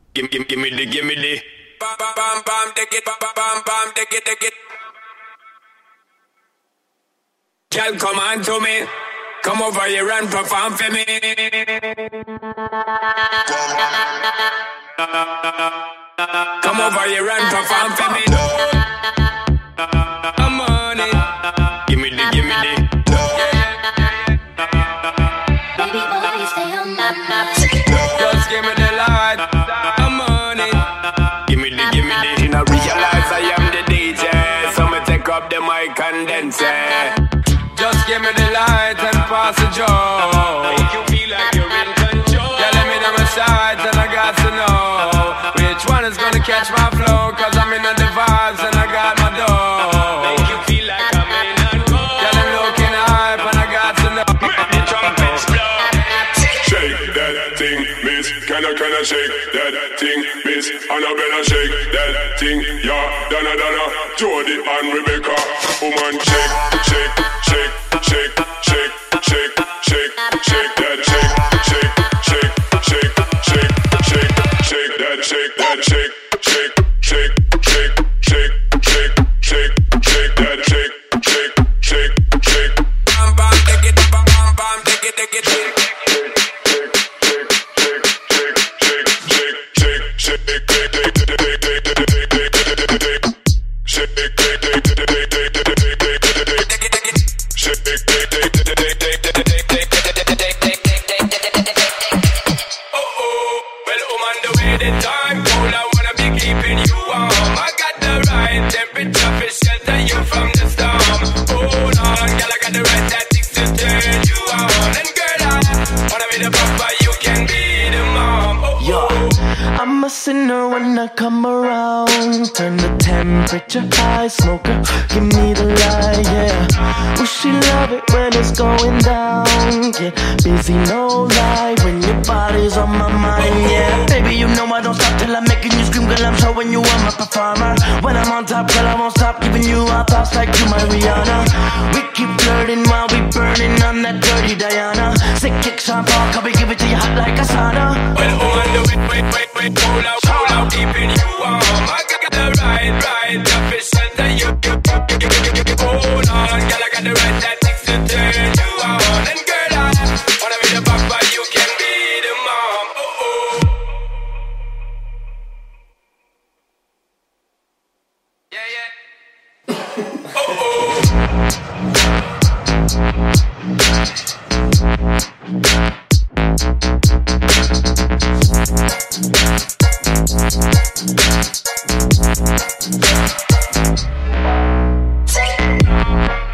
Give me the. Bam, bam, bam, bam, dig it, bam, bam, bam, bam, dig it, dig it. Girl, come on to me. Come over here and perform for me. Come over here and perform for me. I'm on it. Give me the. Baby boy, stay on my mind. Just give me the light. I'm on it. Give me the. You know, realize I am the DJ, so me take up the mic and then say, just give me the light and pass the joe. Make you feel like you're in control. Yeah, let me know my sides and I got to know which one is gonna catch my flow. Cause I'm in the vibes and I got my dough. Make you feel like I'm in and go. Yeah, I'm looking hype and I got to know. Make the trumpets blow. Shake that thing, miss. Can I shake that thing, miss? Annabella, shake that thing, yeah. Donna, Jody and Rebecca. Woman, shake that, shake, shake, shake, shake, shake, shake that, shake, that, shake, that, shake, shake, shake, shake, shake, shake, shake, shake that, shake, shake, shake, shake. Bam, bam, dig it, bam, bam, bam, dig it, dig it, dig it. I'm a sinner when I come around. Turn the temperature high, smoker, give me the light, yeah. Will she love it when it's going down? Yeah, busy, no lie, when your body's on my mind, yeah. Baby, you know I don't stop till I'm making you scream, girl, I'm showing you I'm a performer. When I'm on top, girl, I won't stop giving you our thoughts like you my Rihanna. We keep flirting while we burning on that dirty Diana. Sick kick, Sean Paul, come give it to you hot like a sauna. Well, wait, hold out, keeping you warm. I got the right, official that you hold on. Girl, I got the right tactics to turn you on. And girl, I wanna be the papa, you can be the mom. Yeah, yeah.